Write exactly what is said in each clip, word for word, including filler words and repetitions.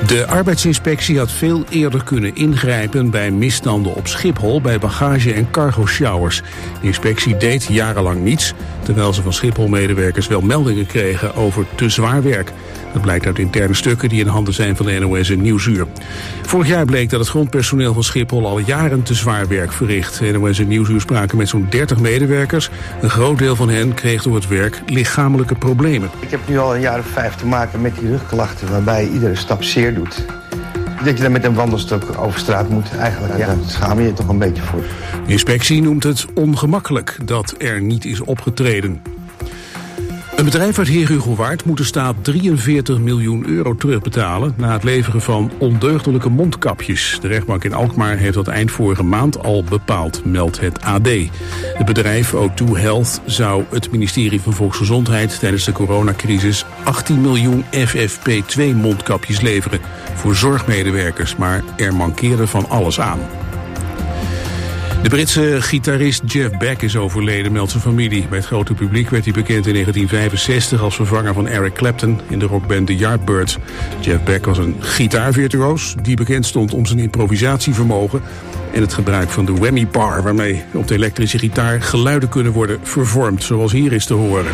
De arbeidsinspectie had veel eerder kunnen ingrijpen bij misstanden op Schiphol bij bagage- en cargo-showers. De inspectie deed jarenlang niets, terwijl ze van Schiphol-medewerkers wel meldingen kregen over te zwaar werk. Dat blijkt uit interne stukken die in handen zijn van de N O S en Nieuwsuur. Vorig jaar bleek dat het grondpersoneel van Schiphol al jaren te zwaar werk verricht. N O S en Nieuwsuur spraken met zo'n dertig medewerkers. Een groot deel van hen kreeg door het werk lichamelijke problemen. Ik heb nu al een jaar of vijf te maken met die rugklachten waarbij je iedere stap zeer doet. Dat je dan met een wandelstok over straat moet, eigenlijk, ja, daar schaam je je toch een beetje voor. De inspectie noemt het ongemakkelijk dat er niet is opgetreden. Een bedrijf uit Heerhugowaard moet de staat drieënveertig miljoen euro terugbetalen na het leveren van ondeugdelijke mondkapjes. De rechtbank in Alkmaar heeft dat eind vorige maand al bepaald, meldt het A D. Het bedrijf O twee Health zou het ministerie van Volksgezondheid tijdens de coronacrisis achttien miljoen F F P twee mondkapjes leveren voor zorgmedewerkers, maar er mankeerde van alles aan. De Britse gitarist Jeff Beck is overleden, meldt zijn familie. Bij het grote publiek werd hij bekend in negentien vijfenzestig als vervanger van Eric Clapton in de rockband The Yardbirds. Jeff Beck was een gitaarvirtuoos die bekend stond om zijn improvisatievermogen en het gebruik van de whammy bar, waarmee op de elektrische gitaar geluiden kunnen worden vervormd, zoals hier is te horen.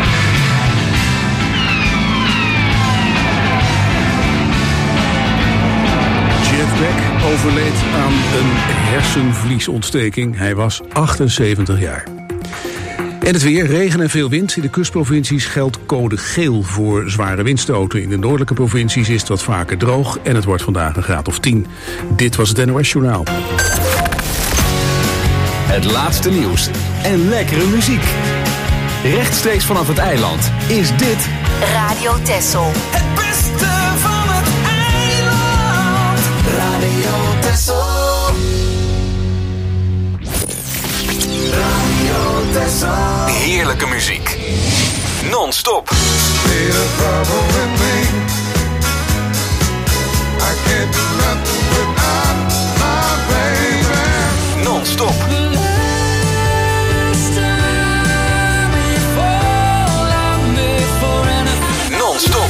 Overleed aan een hersenvliesontsteking. Hij was achtenzeventig jaar. En het weer, regen en veel wind. In de kustprovincies geldt code geel voor zware windstoten. In de noordelijke provincies is het wat vaker droog en het wordt vandaag een graad of tien. Dit was het N O S Journaal. Het laatste nieuws en lekkere muziek. Rechtstreeks vanaf het eiland is dit Radio Texel. Het beste van het eiland. Radio Texel. Radio Texel. heerlijke muziek. Non-stop. Non-stop. Non-stop.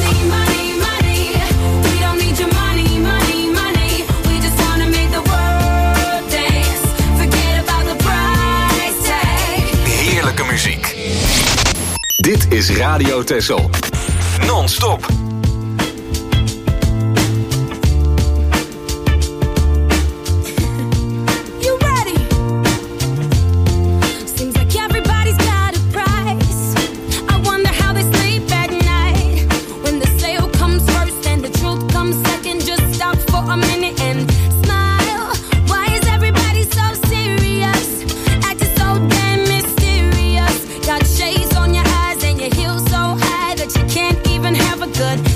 Heerlijke muziek. Dit is Radio Texel. Non-stop. Good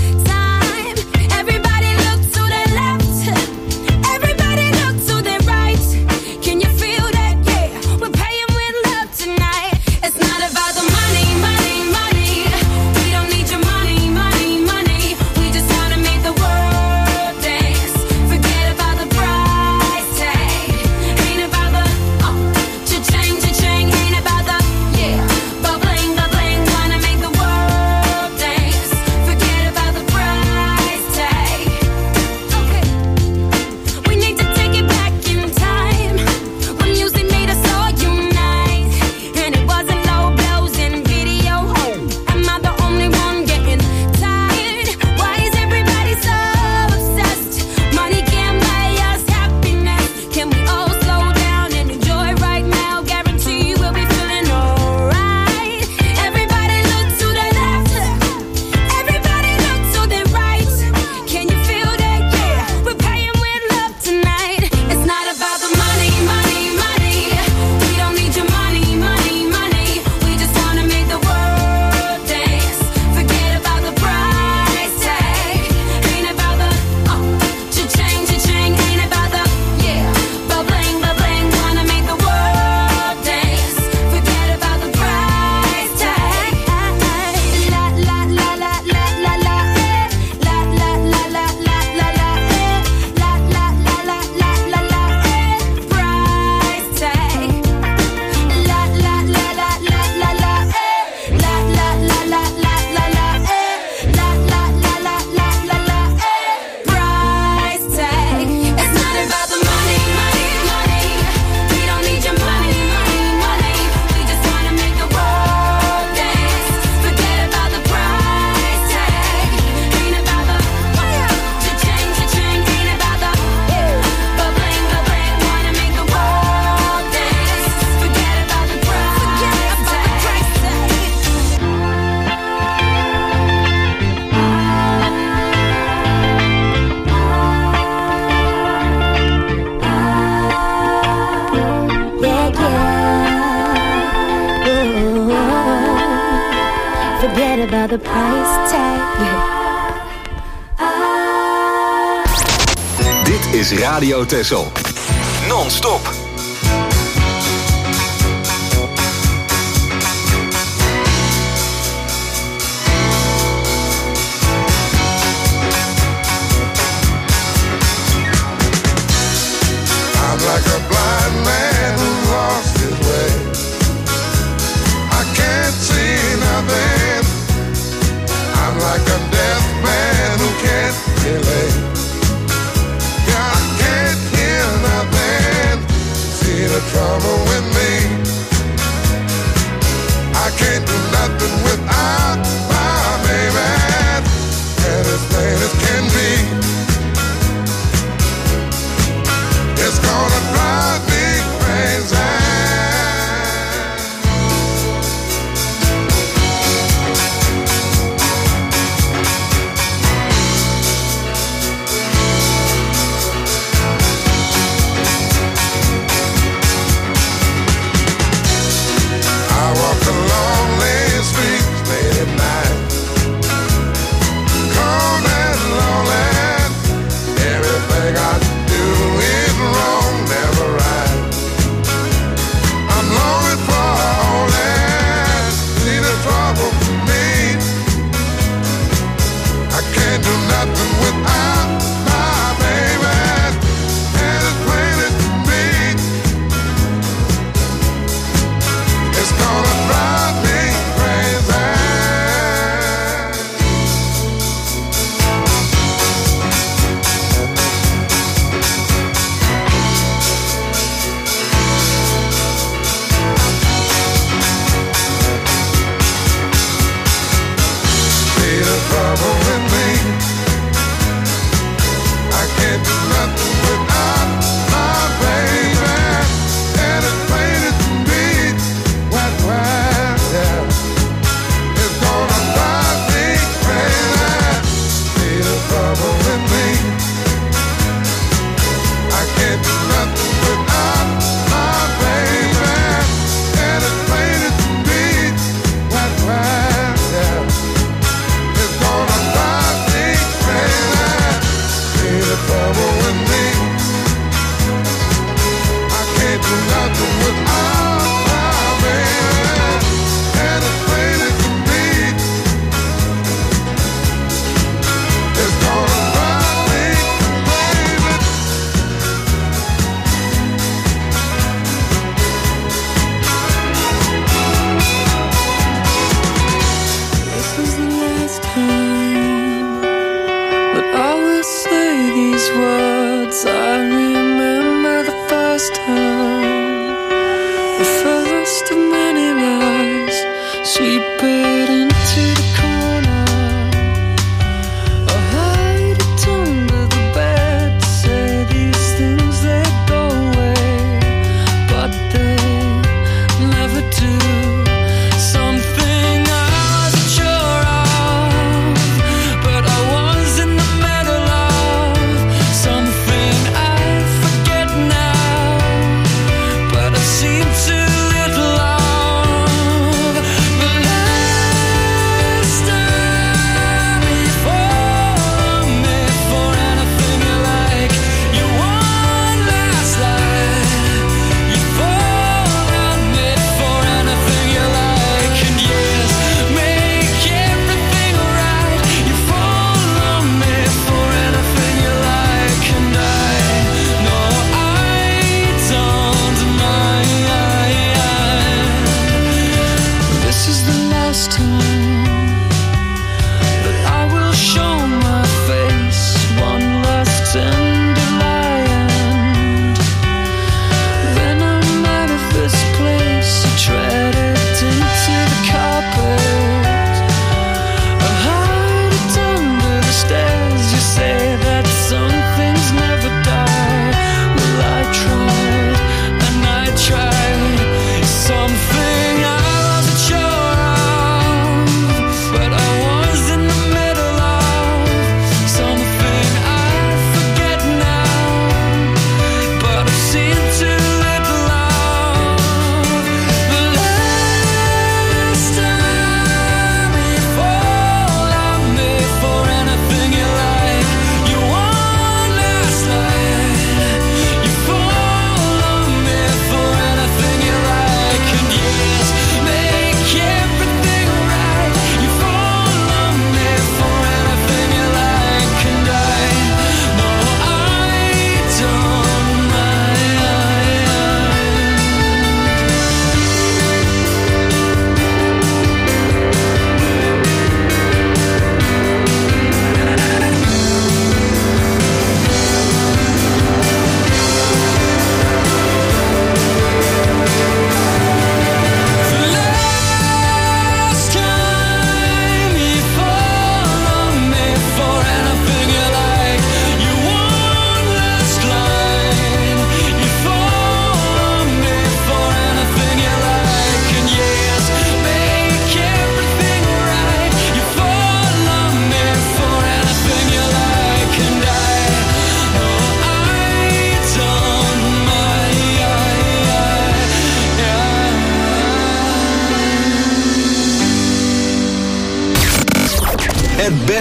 forget about the price tag. Dit is Radio Texel. Non-stop. I'm like a blind man who lost his way. I can't see nothing. I'm like a deaf man who can't relate. Yeah, I can't hear nothing.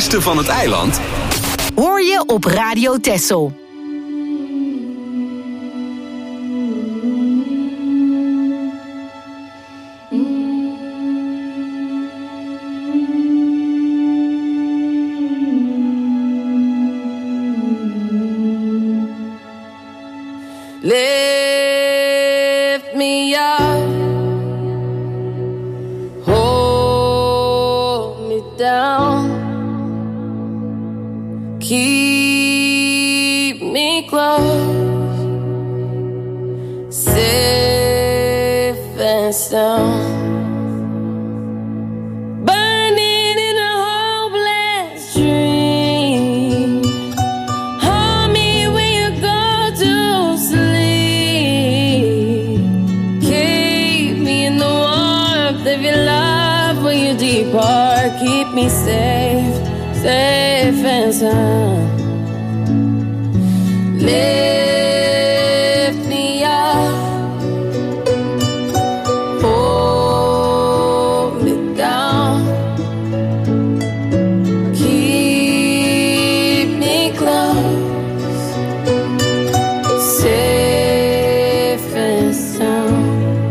beste van het eiland hoor je op Radio Texel. Lift me up, hold me down, keep me close, safe and sound. Keep me safe, safe and sound. Lift me up, hold me down, keep me close, safe and sound.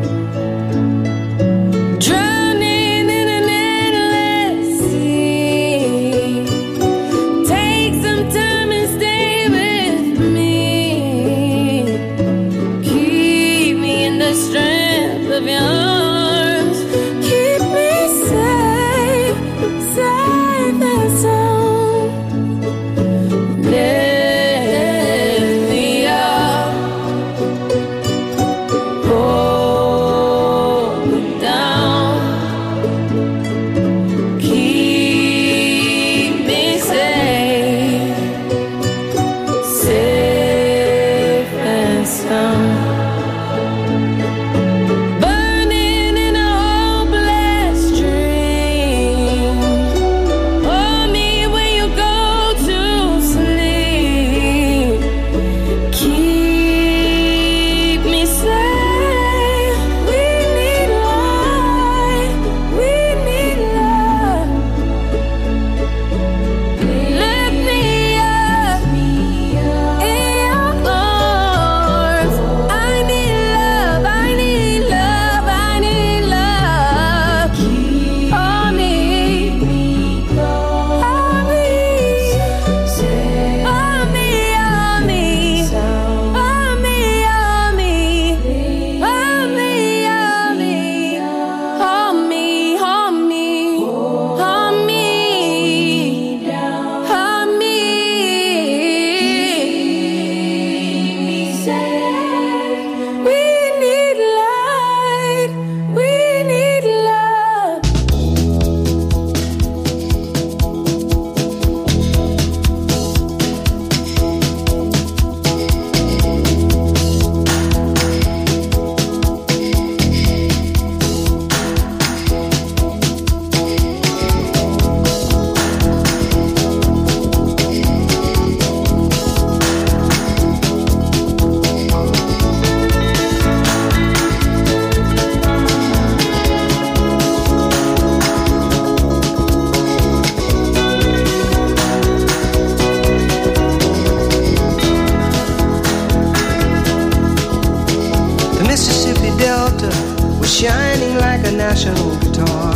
Shining like a national guitar.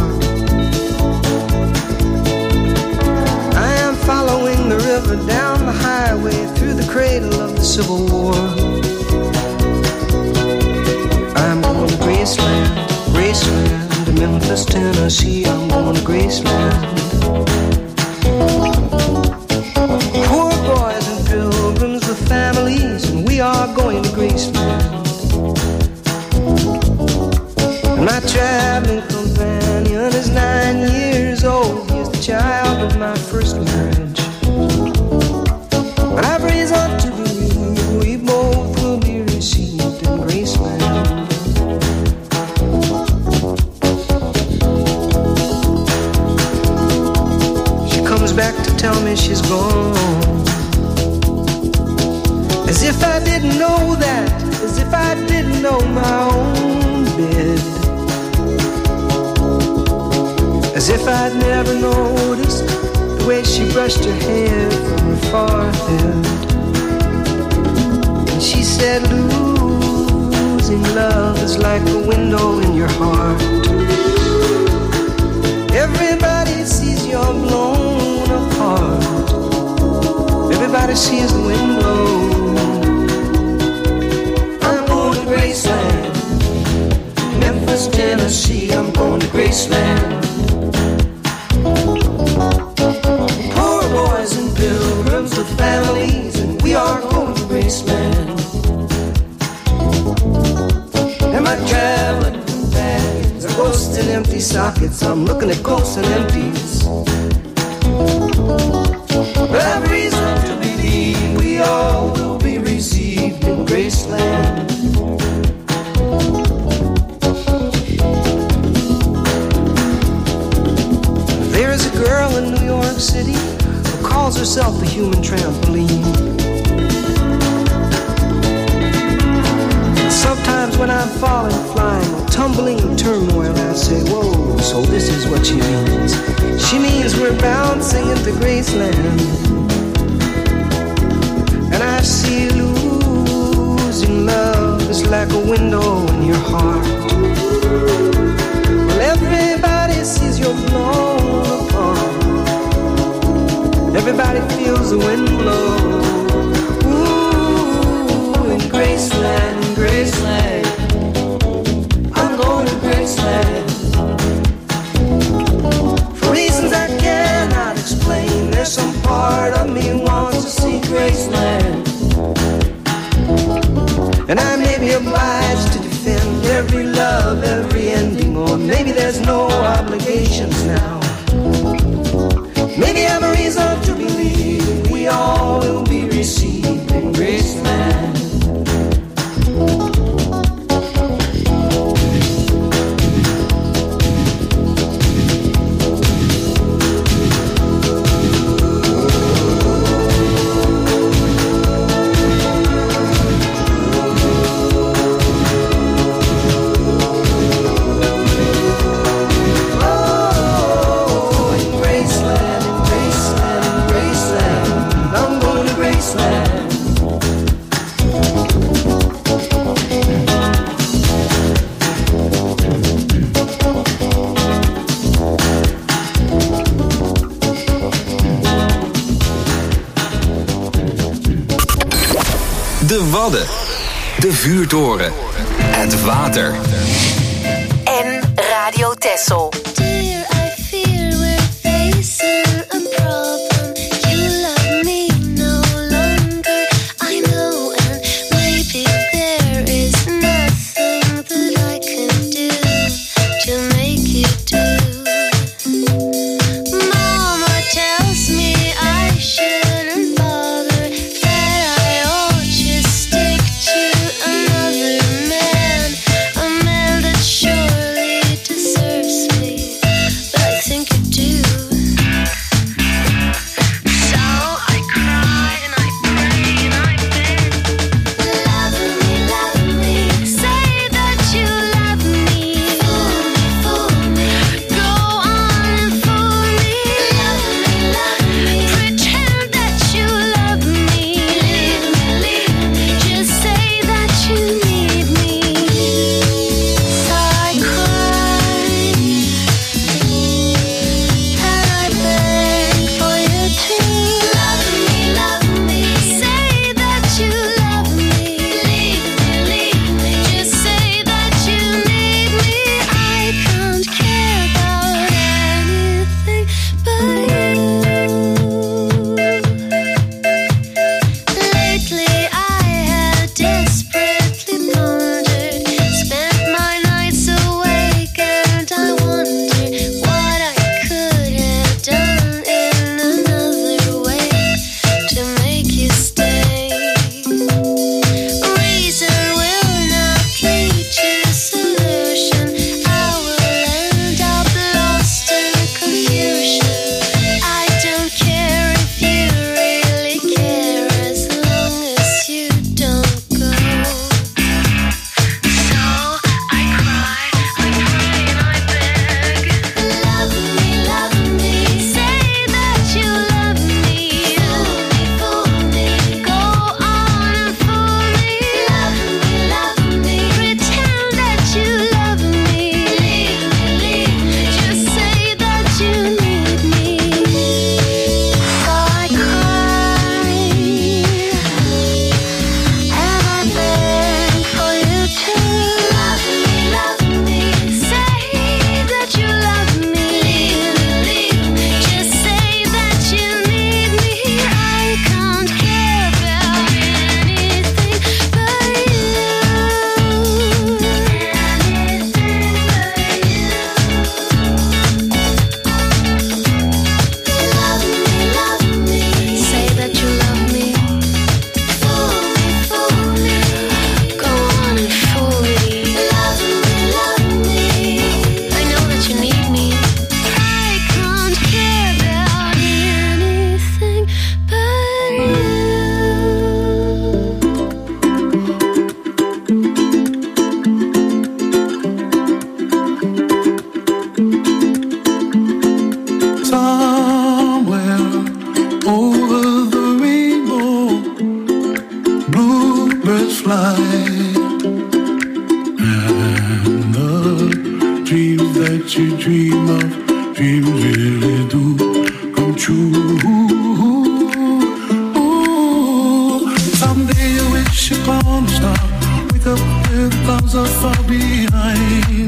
I am following the river down the highway through the cradle of the Civil War. I'm going to Graceland, Graceland, to Memphis, Tennessee. I'm going to Graceland. Poor boys and pilgrims with families, and we are going to Graceland. My traveling companion is nine years old. He's the child of my first marriage. But I've reason to believe we both will be received in Graceland. She comes back to tell me she's gone, as if I didn't know that, as if I didn't know my own bed. As if I'd never noticed the the way she brushed her hair from her forehead. And she said, losing love is like a window in your heart. Everybody sees you're blown apart. Everybody sees the wind blow. I'm going to Graceland, Memphis, Tennessee. I'm going to Graceland. Poor boys and pilgrims with families, and we are going to Graceland. Am I traveling bags? Are ghosts in empty sockets? I'm looking at ghosts and empties. But I have reason to believe we all will be received in Graceland. There is a girl in New York City who calls herself a human trampoline. Sometimes when I'm falling, flying, or tumbling in turmoil, I say, whoa, so this is what she means. She means we're bouncing into Graceland. And I see losing love is like a window in your heart. Well, everybody sees you're blown apart. Everybody feels the wind blow. Ooh, in Graceland, in Graceland, I'm going to Graceland. For reasons I cannot explain, there's some part of me wants to see Graceland. And I may be obliged to defend every love, every ending, or maybe there's no obligations now. Maybe I have a reason to believe we all will be received in Graceland. De Wadden, de vuurtoren, het water. En Radio Texel. Surely deserves me. fly, and the dreams that you dream of, dreams really do come true. Ooh, someday you wish upon a star, wake up with clouds are far behind.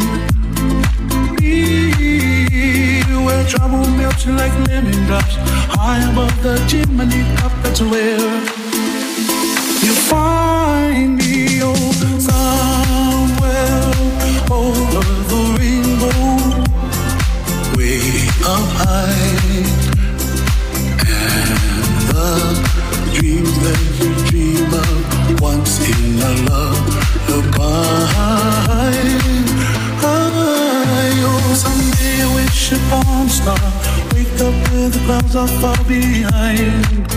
Me, where trouble melts you like lemon drops, high above the chimney top, that's where you find me, oh, somewhere over the rainbow, way up high. And the dreams that you dream of once in a lullaby. Oh, someday I wish upon a star, wake up where the clouds are far behind.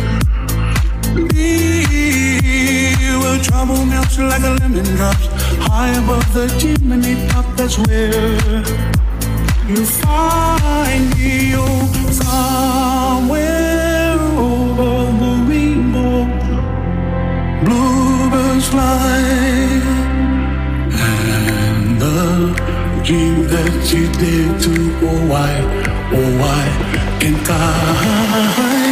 Where trouble melts like a lemon drops, high above the chimney top, that's where you find me, oh, somewhere over the rainbow, bluebirds fly, and the dream that you did to, oh why, oh why can't I?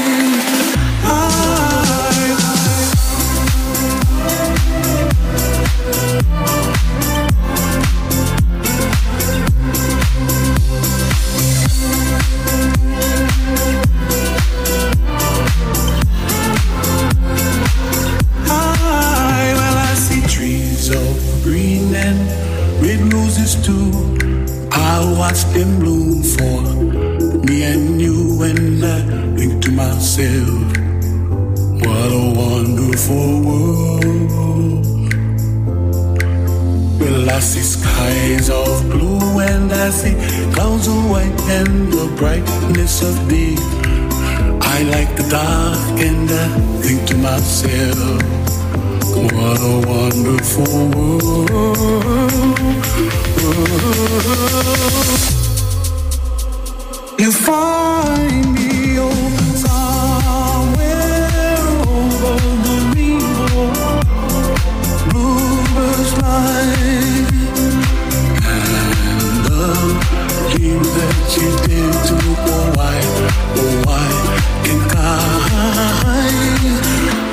Watch them bloom for me and you, and I think to myself, what a wonderful world. Well, I see skies of blue and I see clouds of white and the brightness of day. I like the dark and I think to myself, what a wonderful world. You find me, oh, somewhere over the rainbow, bluebirds fly, and the dreams that you did to, oh why, oh why can't I?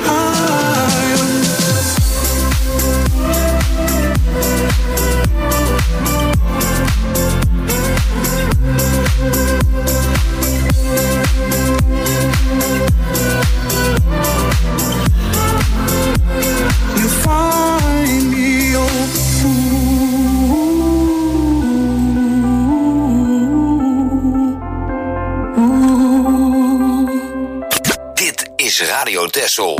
Radio Texel.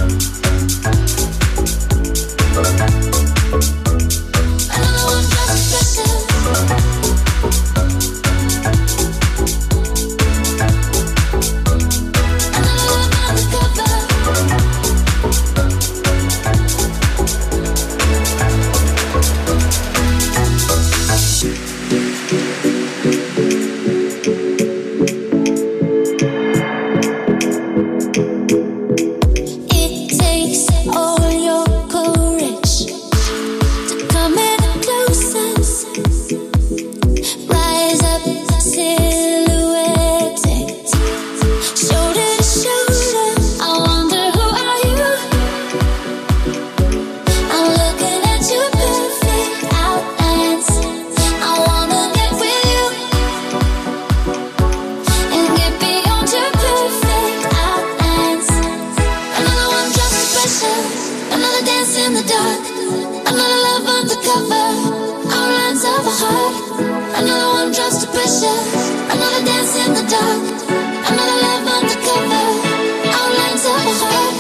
I know I'm just the dark. Another love undercover. Our lines of a heart. Another one drops to pressure. Another dance in the dark. Another love undercover. Our lines of a heart.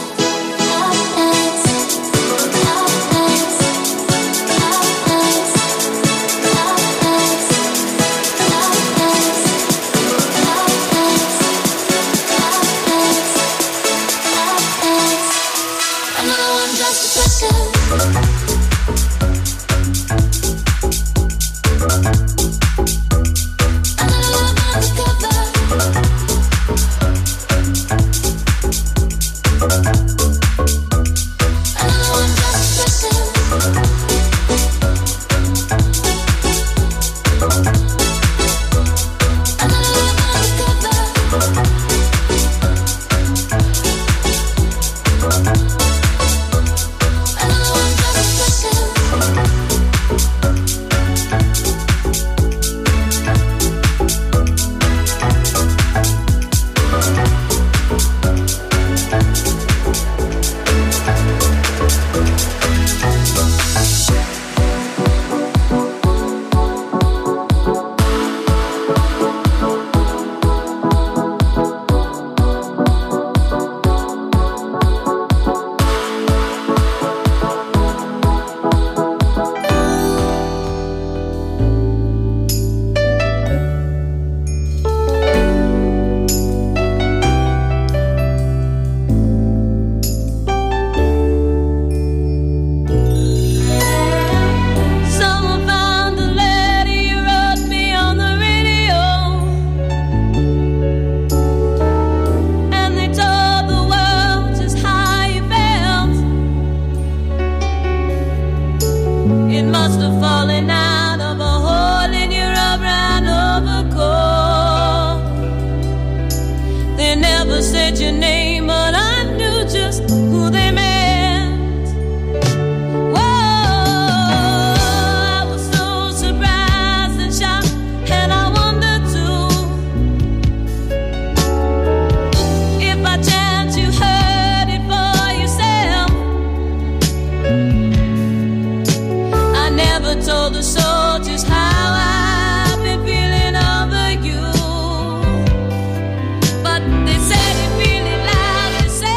But they said it really loud, they said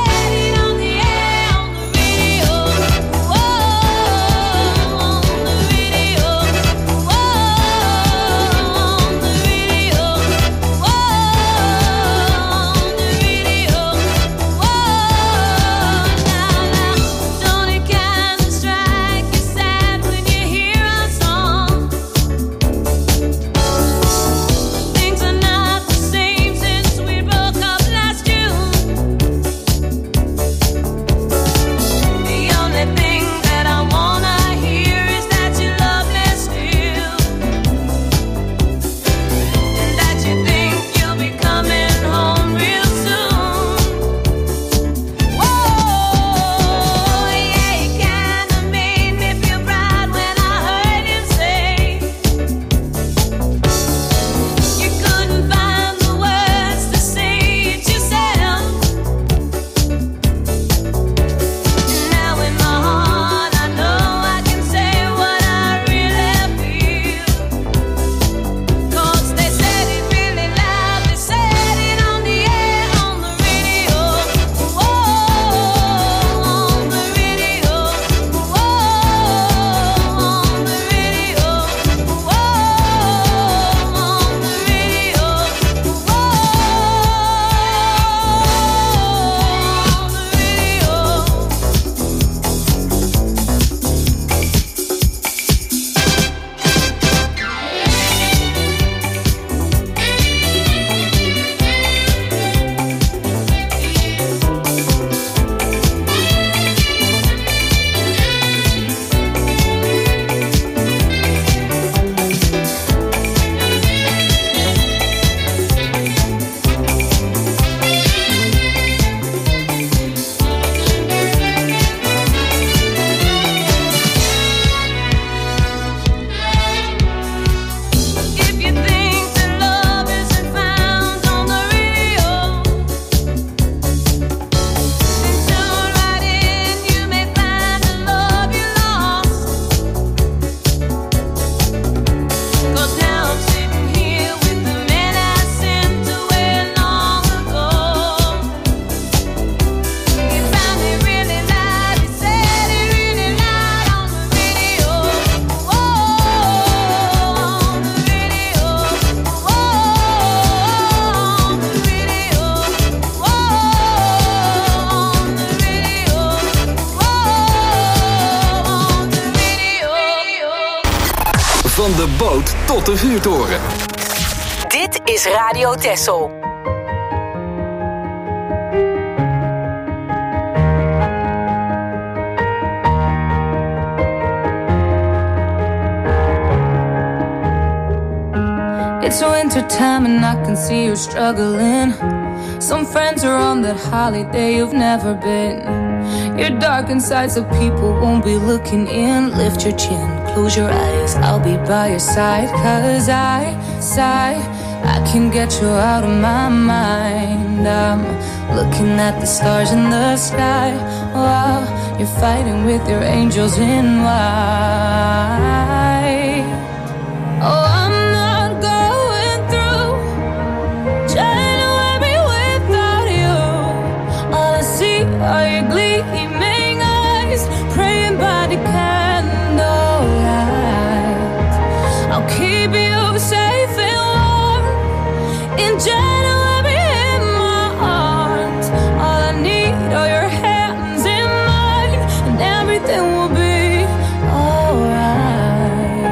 de boot tot de vuurtoren. Dit is Radio Texel. It's winter time and I can see you're struggling. Some friends are on that holiday you've never been. You're dark inside so people won't be looking in. Lift your chin, close your eyes, I'll be by your side. Cause I, sigh, I can get you out of my mind. I'm looking at the stars in the sky while you're fighting with your angels in white. Oh, I'm are your gleaming eyes, praying by the candlelight. I'll keep you safe and warm in January in my arms. All I need are your hands in mine, and everything will be alright.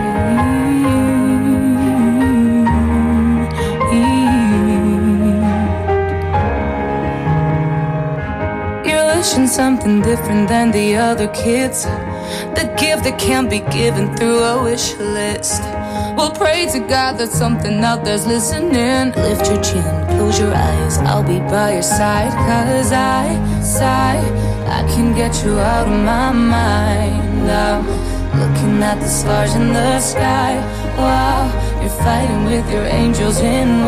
Something different than the other kids. The gift that can't be given through a wish list. We'll pray to God that something out there's listening. Lift your chin, close your eyes, I'll be by your side. Cause I, sigh, I can get you out of my mind. I'm looking at the stars in the sky while you're fighting with your angels in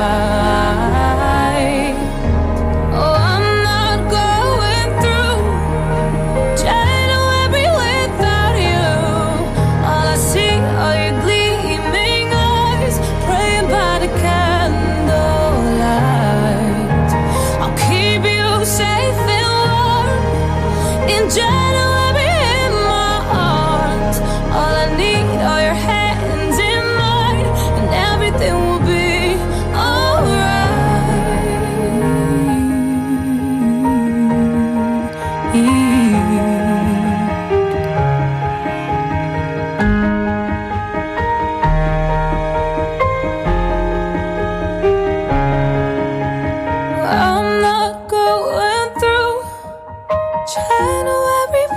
white. Oh, I'm January in my arms. All I need are your hands in mine, and everything will be alright. I'm not going through January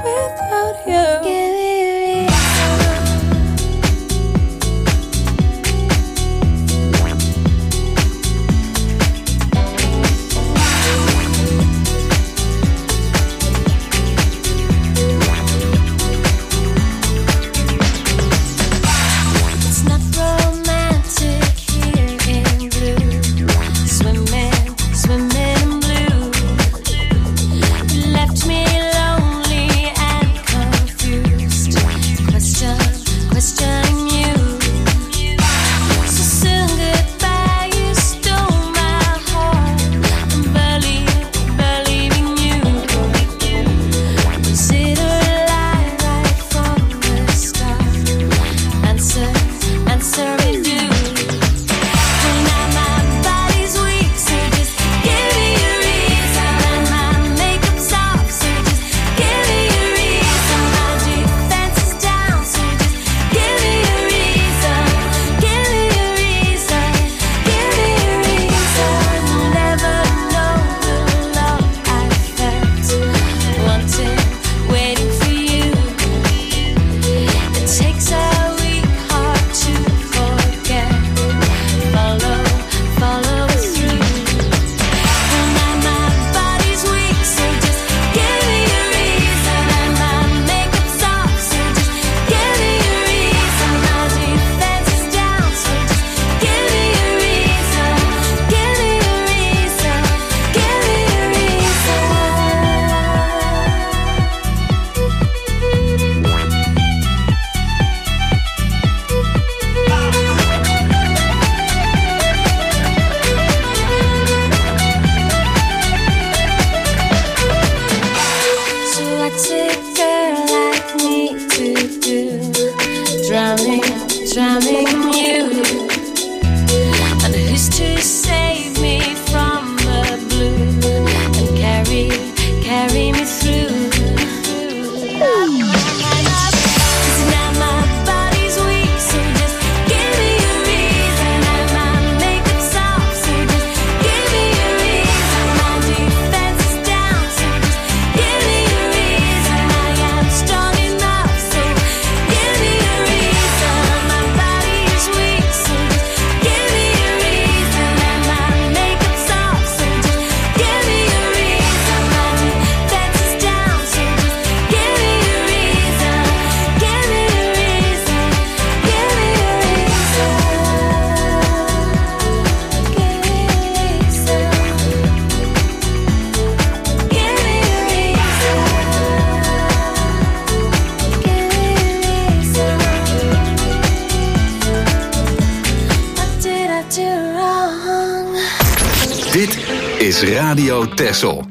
is Radio Texel.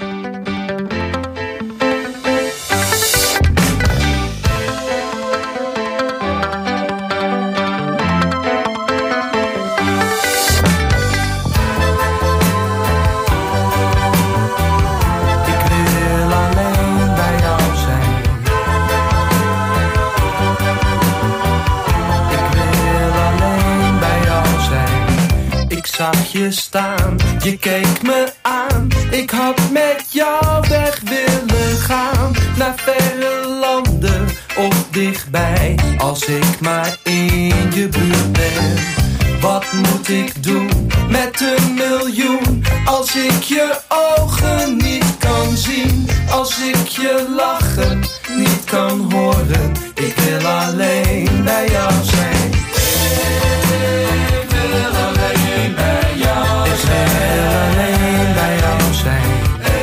Je staan, je keek me aan. Ik had met jou weg willen gaan, naar verre landen of dichtbij. Als ik maar in je buurt ben, wat moet ik doen met een miljoen? Als ik je ogen niet kan zien, als ik je lachen niet kan horen. Ik wil alleen bij jou zijn. Ik wil alleen bij Ik wil alleen bij jou zijn.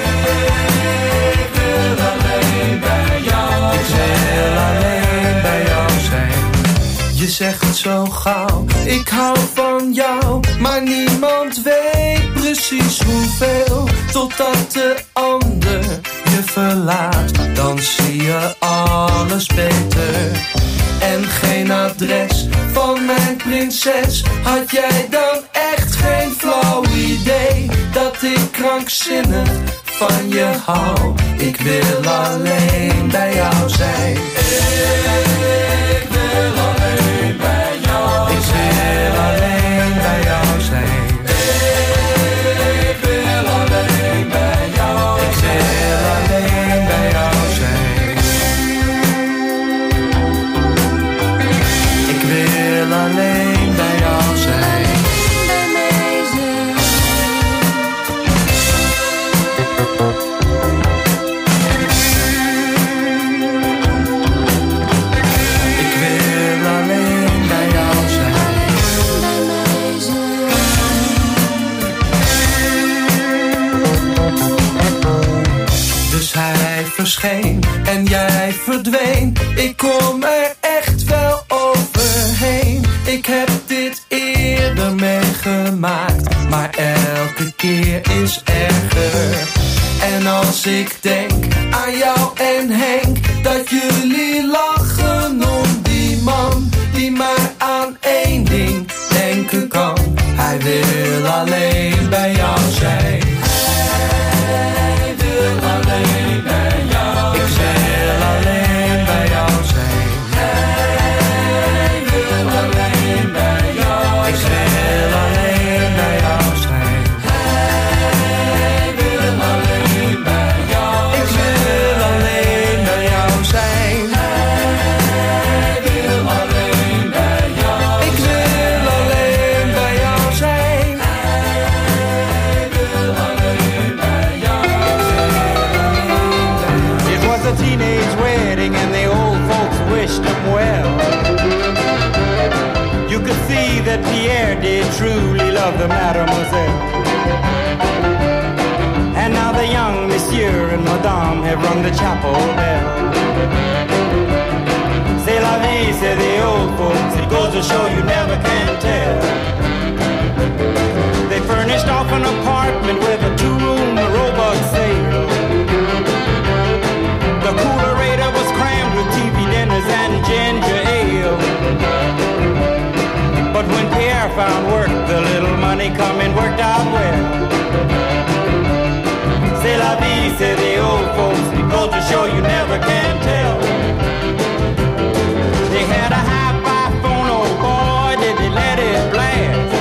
Ik wil alleen bij jou zijn. Ik wil alleen bij jou zijn. Je zegt zo gauw, ik hou van jou, maar niemand weet precies hoeveel. Totdat de ander je verlaat, dan zie je alles beter. En geen adres van mijn prinses. Had jij dan echt geen flauw idee dat ik krankzinnig van je hou? Ik wil alleen bij jou zijn. Ik wil alleen bij jou Ik wil alleen bij jou zijn. Ik wil alleen bij jou Ik wil alleen bij jou zijn. Ik wil alleen bij jou zijn. Ik wil alleen bij jou zijn. Dus hij verscheen en jij verdween. Ik kom er echt wel overheen. Ik heb dit eerder meegemaakt, maar elke keer is erger. En als ik denk aan jou en Henk, dat jullie lachen om die man die maar aan één ding denken kan. Hij wil alleen bij jou zijn. Hij wil alleen bij jou Ik wil alleen bij jou zijn. Hij wil alleen bij jou Ik wil alleen bij jou zijn. Hij wil alleen bij jou Ik wil alleen bij jou zijn. Hij wil alleen bij jou Ik wil alleen bij jou zijn. Hij wil alleen bij jou It was a teenage wedding and the old folks wished him well. You could see that Pierre did truly love the mademoiselle. And now the young monsieur and madame have rung the chapel bell. C'est la vie, say the old folks. It goes to show you never can tell. They furnished off an apartment with a two-room robot sale. The coolerator was crammed with T V dinners and ginger ale. But when Pierre found work, the little money coming worked out well. C'est la vie, say the old folks. It goes to show you never can tell. They had a hi-fi phone, oh boy, did they let it blast.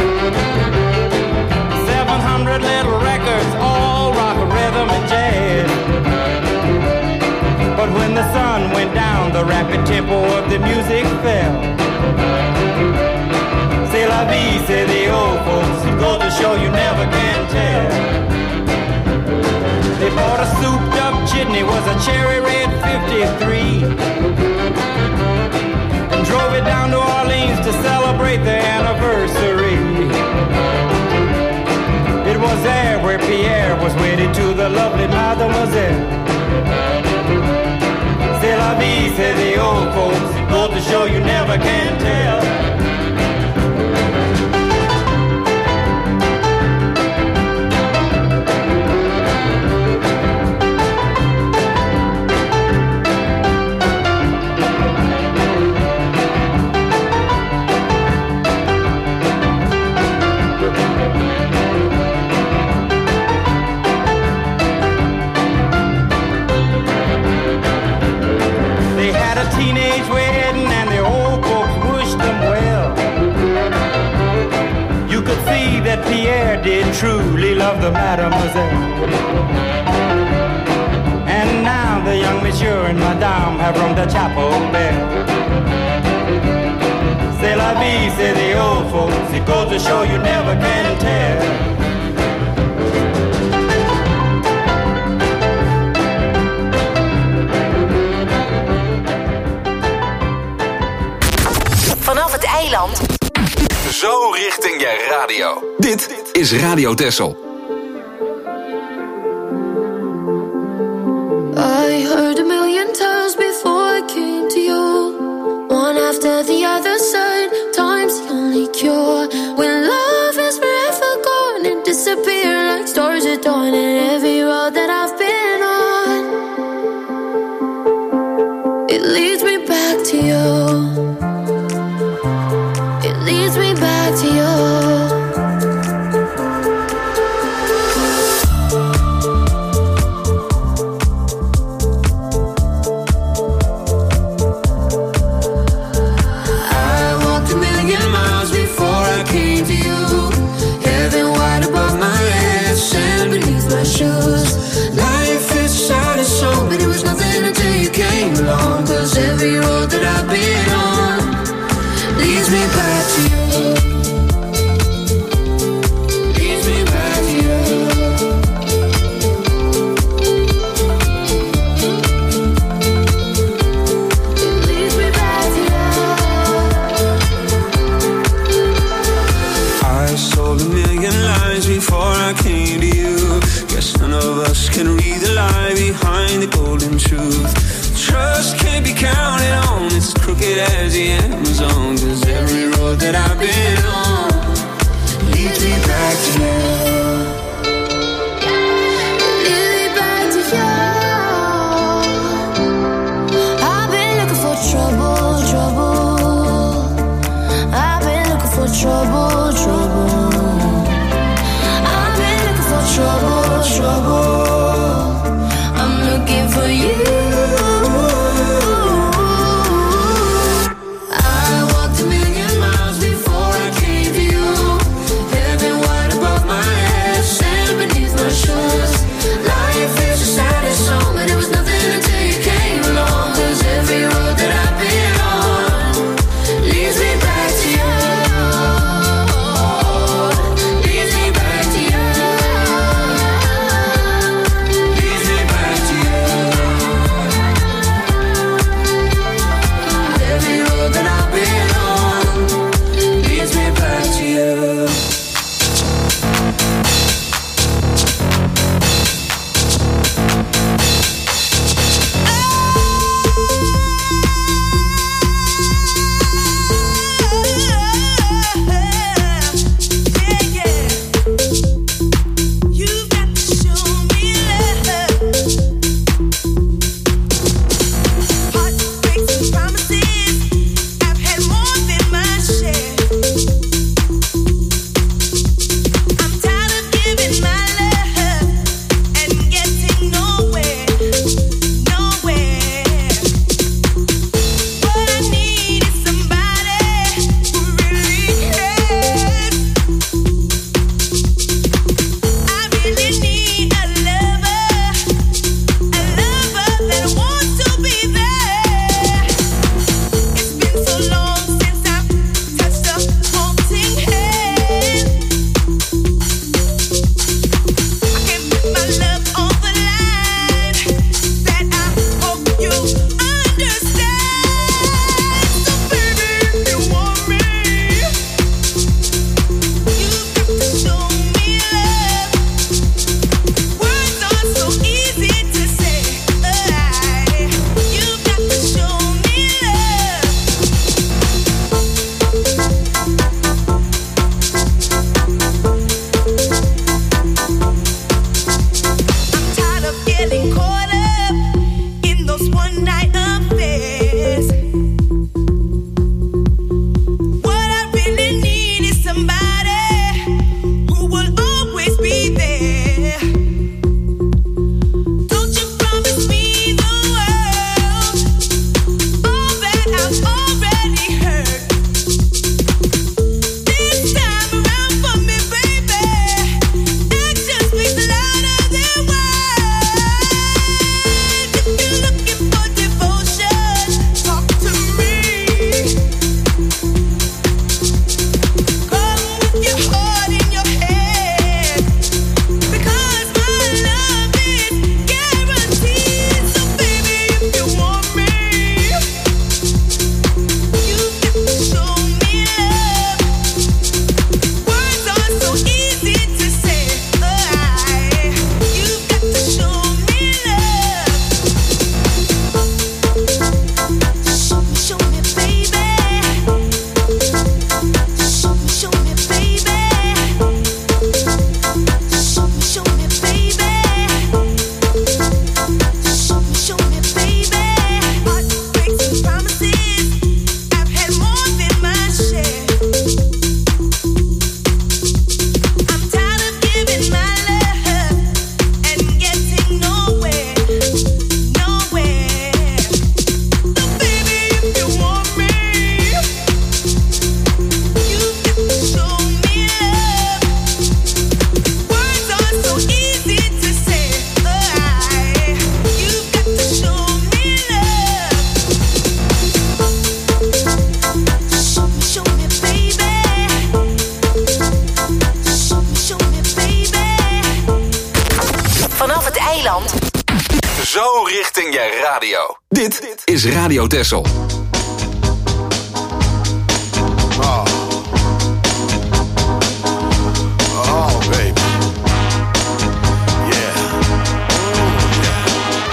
Seven hundred little records, all rock, rhythm, and jazz. But when the sun went down, the rapid tempo of the music fell. C'est la vie, say the old folks. It goes to show you never can tell. They bought a souped up chitney, was a cherry red fifty-three, and drove it down to Orleans to celebrate their anniversary. It was there where Pierre was wedded to the lovely mademoiselle. C'est la vie, say the old folks. It goes to show you never can tell. the mademoiselle. And now the young monsieur and madame have rung the chapel bell. C'est la vie, say the old folks. It goes to show you never can tell. Vanaf het eiland. Zo richting je radio. Dit is Radio Texel. I heard a million times before I came to you. One after the other said, time's the only cure. When love is forever gone and disappear like stars at dawn. And every road that I've been on, it leads me back to you. It leads me back to you. Cause every road that I've been on leads me back to you. Leads me back to you. It leads me back to you. I sold a million lies before I came to you. Guess none of us can read the lie behind the golden truth. Trust can't be counted on, it's as crooked as the Amazon. Cause every road that I've been on leads me back to you. Leads me back to you. I've been looking for trouble, trouble. I've been looking for trouble, trouble. I've been looking for trouble, trouble. I'm looking for you. Above my vanaf het eiland. Zo richting je radio. Dit is Radio Texel. Oh. Oh, baby. Yeah. Oh, yeah.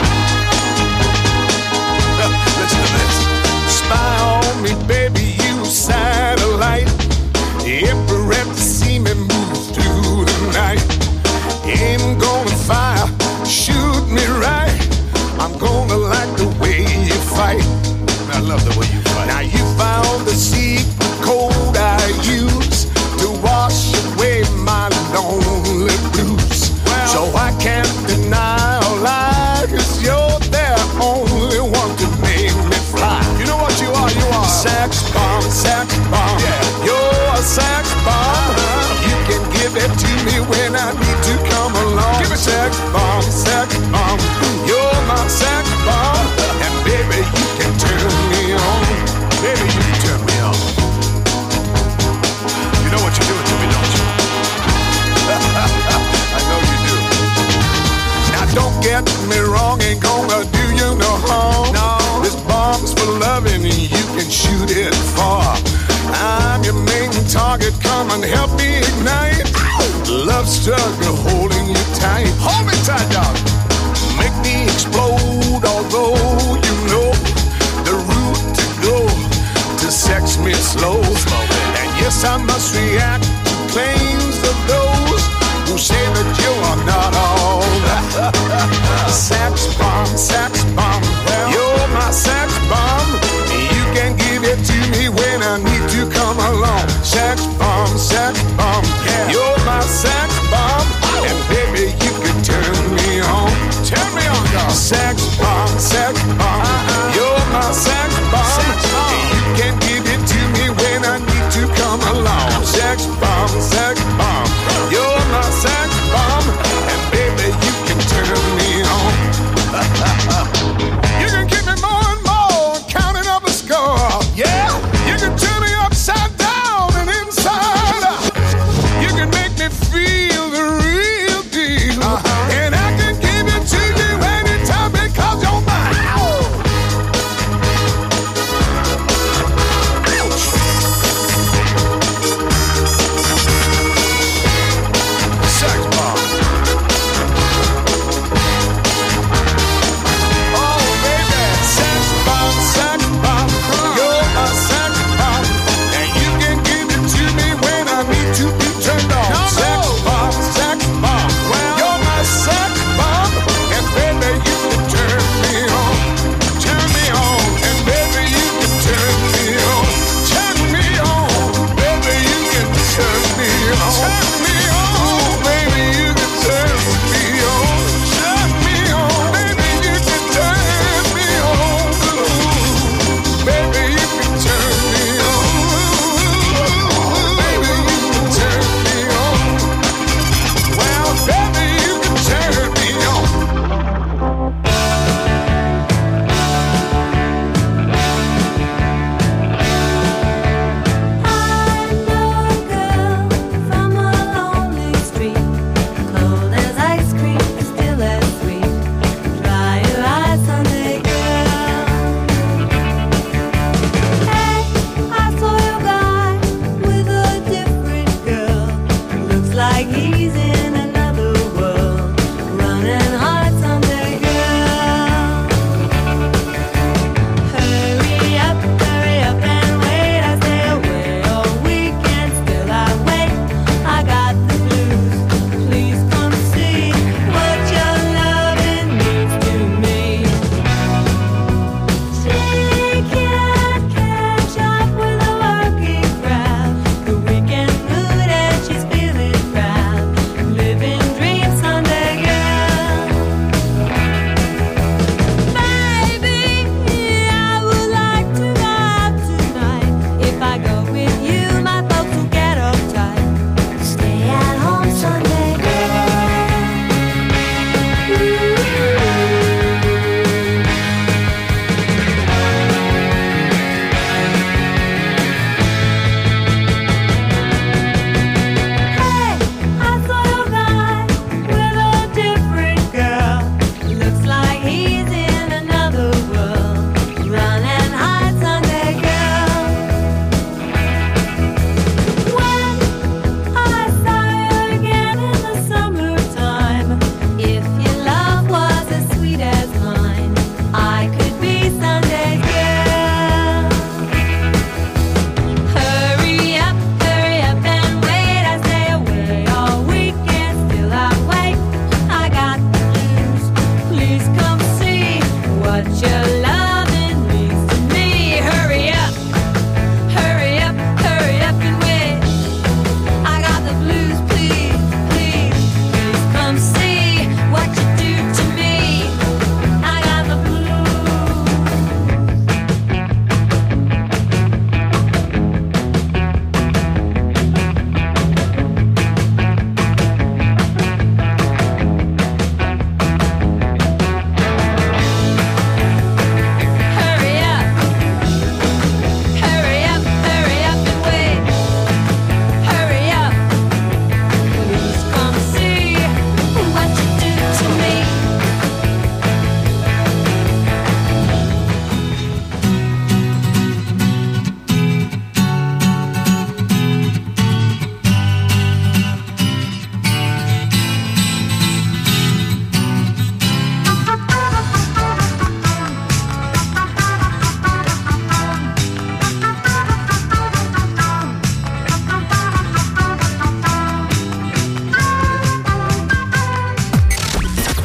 Listen to this. Spy on me, baby, you satellite. Every to see me move through the night. Aim gonna fire, shoot me right. I'm gonna like the way you fight. I love the way you fight. Now you found the secret code I use to wash away my lonely blues. Well, so I can't deny or lie, 'cause you're the only one to make me fly. You know what you are? You are sex bomb, sex bomb. Yeah, you're a sex bomb. Uh-huh. You can give it to me when I need to come along. Give me sex bomb, sex bomb. You're my sex bomb, and baby you can turn me on. Baby you can turn me on. You know what you're doing to me, don't you? I know you do. Now don't get me wrong, ain't gonna do you no harm. No, this bomb's for loving and you can shoot it far. I'm your main target, come and help me ignite. Love struggle holding you tight. Hold me tight, dog. Make me explode, although you know the route to go to sex me slow. And yes, I must react to claims of those who say that you are not all that. Sex bomb, sex bomb, you're my sex bomb. You can give it to me when I need to come along. Sex bomb, sex bomb, yeah. You're my sex bomb, and baby you can turn me on. Turn me on, dog. Sex bomb, sex bomb, uh-uh. You're my sex bomb. Sex bomb. You can give it to me when I need to come along. Sex bomb.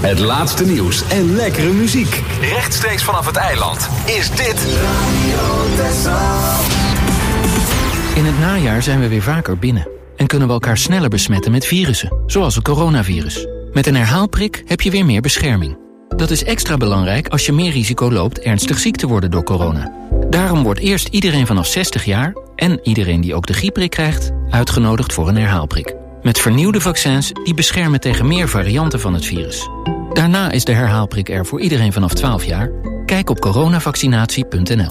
Het laatste nieuws en lekkere muziek. Rechtstreeks vanaf het eiland is dit Radio Texel. In het najaar zijn we weer vaker binnen en kunnen we elkaar sneller besmetten met virussen, zoals het coronavirus. Met een herhaalprik heb je weer meer bescherming. Dat is extra belangrijk als je meer risico loopt ernstig ziek te worden door corona. Daarom wordt eerst iedereen vanaf zestig jaar en iedereen die ook de griepprik krijgt uitgenodigd voor een herhaalprik. Met vernieuwde vaccins die beschermen tegen meer varianten van het virus. Daarna is de herhaalprik er voor iedereen vanaf twaalf jaar. Kijk op coronavaccinatie punt n l.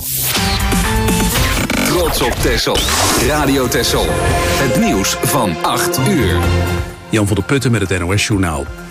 Trots op Texel. Radio Texel. Het nieuws van acht uur. Jan van der Putten met het N O S-journaal.